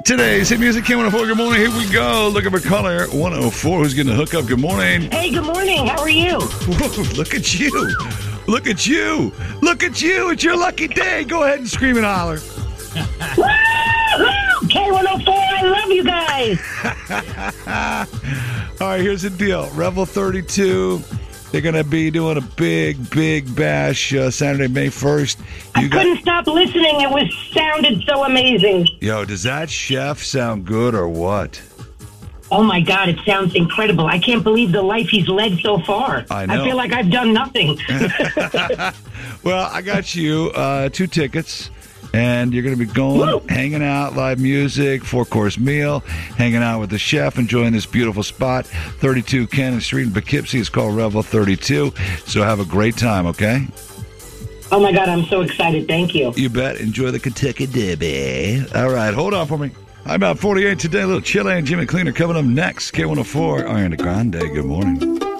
Today's Hit Music K104. Good morning. Here we go. Looking for caller 104. Who's getting the hook up? Good morning. Hey, good morning. How are you? Whoa, look at you. Look at you. Look at you. It's your lucky day. Go ahead and scream and holler. Woo-hoo! K104, I love you guys. All right, here's the deal. Revel 32. They're going to be doing a big bash Saturday, May 1st. I couldn't stop listening. It sounded so amazing. Yo, does that chef sound good or what? Oh, my God, it sounds incredible. I can't believe the life he's led so far. I know. I feel like I've done nothing. Well, I got you 2 tickets. And you're going to be going, Woo! hanging out, live music, 4-course meal, hanging out with the chef, enjoying this beautiful spot, 32 Cannon Street in Poughkeepsie. It's called Revel 32. So have a great time, okay? Oh, my God, I'm so excited. Thank you. You bet. Enjoy the Kentucky Derby. All right, hold on for me. I'm about 48 today. A little Chile and Jimmy Cleaner coming up next. K104, Ariana Grande. Good morning.